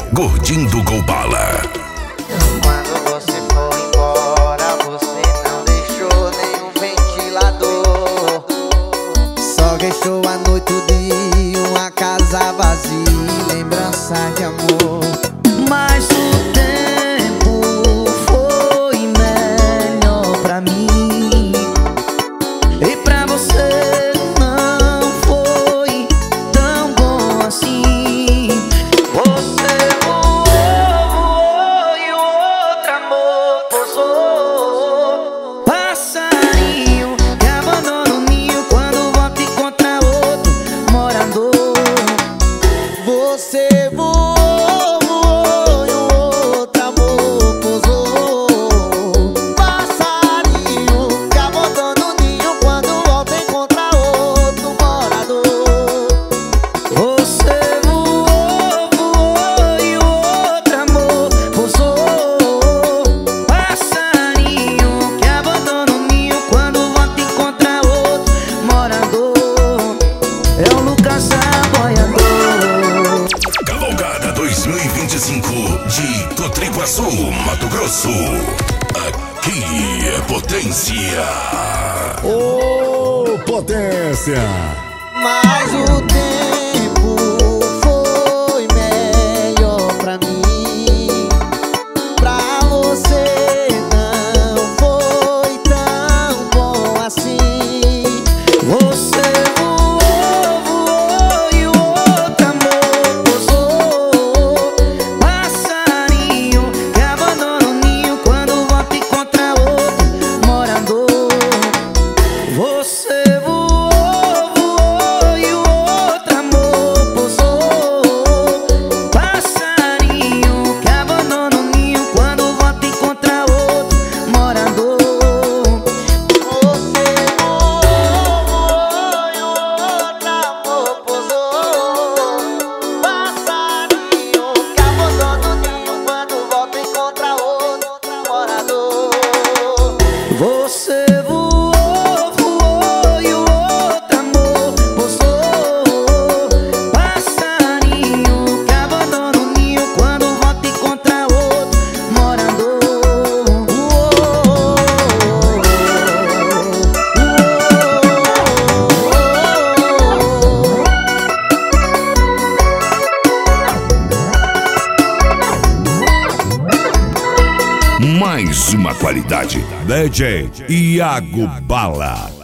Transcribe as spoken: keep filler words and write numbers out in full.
Gordinho do Golbala. Quando você foi embora, você não deixou nenhum ventilador. Só restou a noite, o dia, uma casa vazia e lembrança de amor. Mas o tempo foi melhor pra mim, e pra você não foi tão bom assim. Você voou, voou e o outro amor pousou. Passarinho que abandona o ninho quando volta e encontra outro morador. Você voou, voou e o outro amor pousou. Passarinho que abandona o ninho quando volta e encontra outro morador. Você voou, voou e o outro amor pousou. Passarinho que abandona o ninho quando volta e encontra outro morador. É o Lucas Aboiador. Cavalgada dois mil e vinte e cinco de Cotriguaçu, Mato Grosso. Aqui é potência. Ô, potência! Mas o tempo foi melhor pra mim, pra você não foi tão bom assim. Você voou, voou e o outro amor pousou. Passarinho que abandona o ninho quando volta e encontra outro morador. Você voou, voou e o outro amor pousou. Passarinho que abandona o ninho quando volta e encontra outro morador. Você voou, voou e o outro amor pousou. Passarinho que abandona o ninho quando volta e encontra outro morador. Você voou, voou e o outro amor pousou. Passarinho que abandona o ninho quando volta e encontra outro morador. Mais uma qualidade. D J Iago Bala.